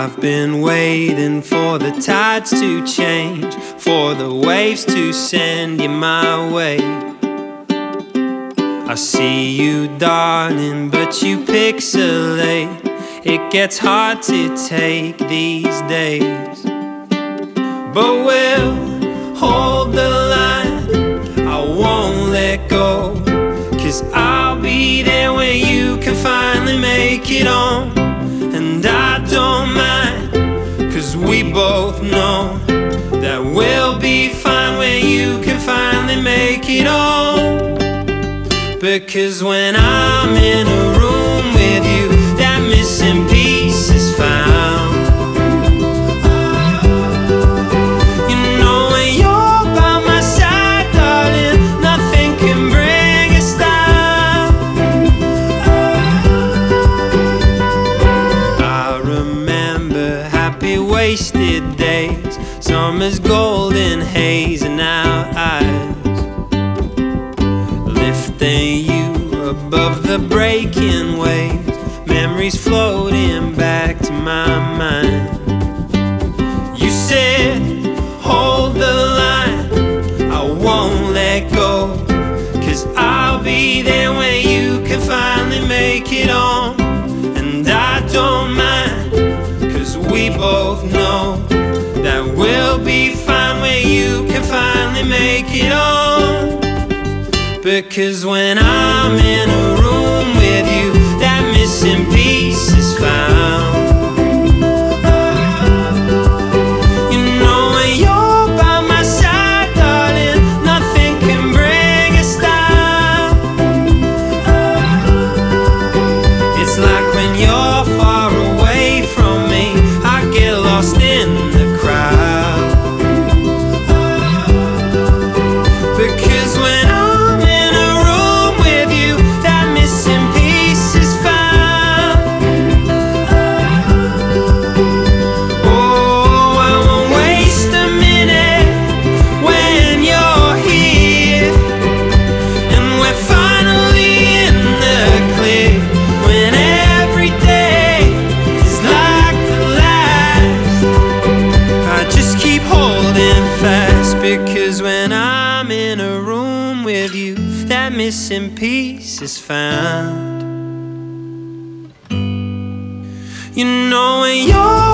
I've been waiting for the tides to change, for the waves to send you my way. I see you, darling, but you pixelate. It gets hard to take these days, but we'll hold the line. I won't let go, 'cause I'll be there when you can finally make it on. And I don't mind, 'cause we both know that we'll be fine when you can finally make it on. Because when I'm in a room with you, that missing piece is found. You know when you're by my side, darling, nothing can bring us down. I remember happy wasted days, summer's golden haze in our eyes, lifting you above the breaking waves, memories floating back to my mind. You said, hold the line, I won't let go, 'cause I'll be there when you can finally make it on. And I don't mind, 'cause we both know that we'll be fine when you can finally make it on. Because when I'm in a room with you, that missing piece is found. You know when you're by my side, darling, nothing can bring us down. It's like when you're far away from me, I get lost in the crowd. Because when I'm in a room with you, that missing piece is found. Oh, I won't waste a minute when you're here, and we're finally in the clear. When every day is like the last, I just keep holding fast. Because when I'm in a room with you, that missing piece is found. You know when you're